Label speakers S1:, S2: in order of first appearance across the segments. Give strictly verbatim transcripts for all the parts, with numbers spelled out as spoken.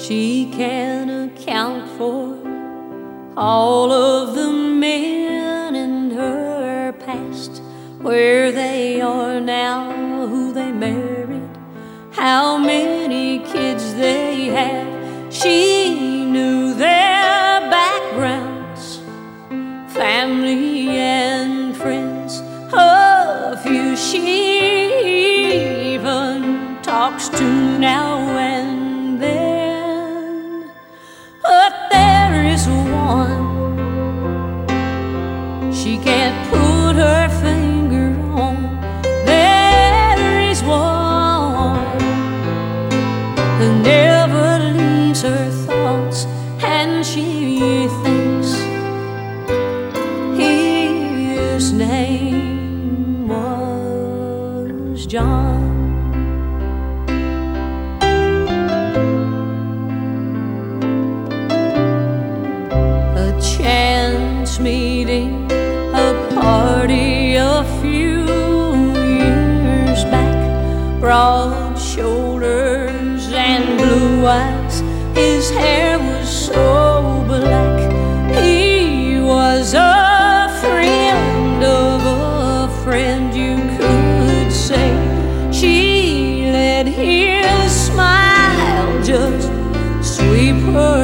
S1: She can account for all of the men in her past, where they are now, who they married, how many kids they have. She knew their backgrounds, family and friends, a few she even talks to now and then. But there is one she can't put her finger on. There is one who never leaves her thoughts, and she thinks his name was John. A chance meeting, a party a few years back, broad shoulders and blue eyes, his hair was so black. He was a friend of a friend, you could say. She let his smile just sweep her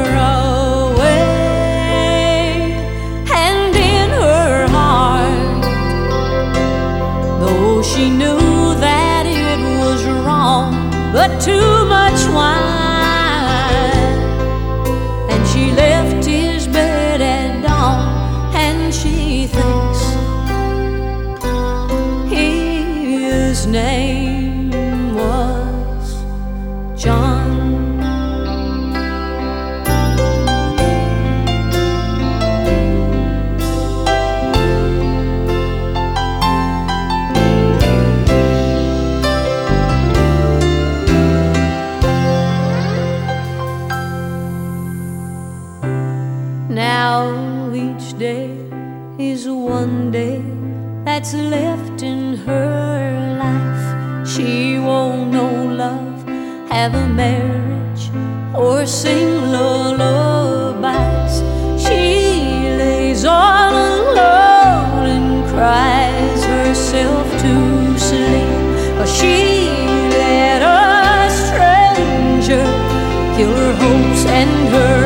S1: away, and in her heart, though she knew that it was wrong, but too much wine, and she left his bed at dawn, and she thinks his name was John. Now each day is one day that's left in her life. She won't know love, have a marriage, or sing lullabies. She lays all alone and cries herself to sleep, 'cause she let a stranger kill her hopes and her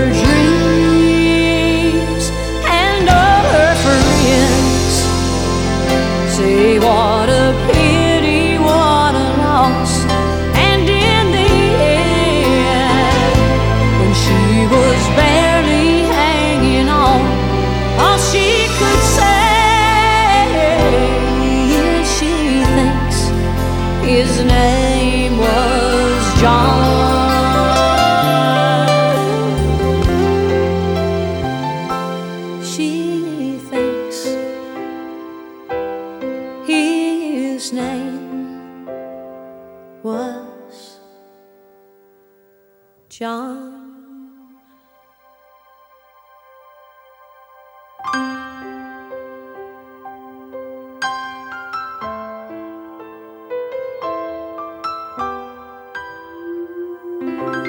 S1: dreams. And all her friends say what a pity, what a loss. And in the end, when she was barely hanging on, all she could say is she thinks his name was John. She thinks his name was John. Thank you.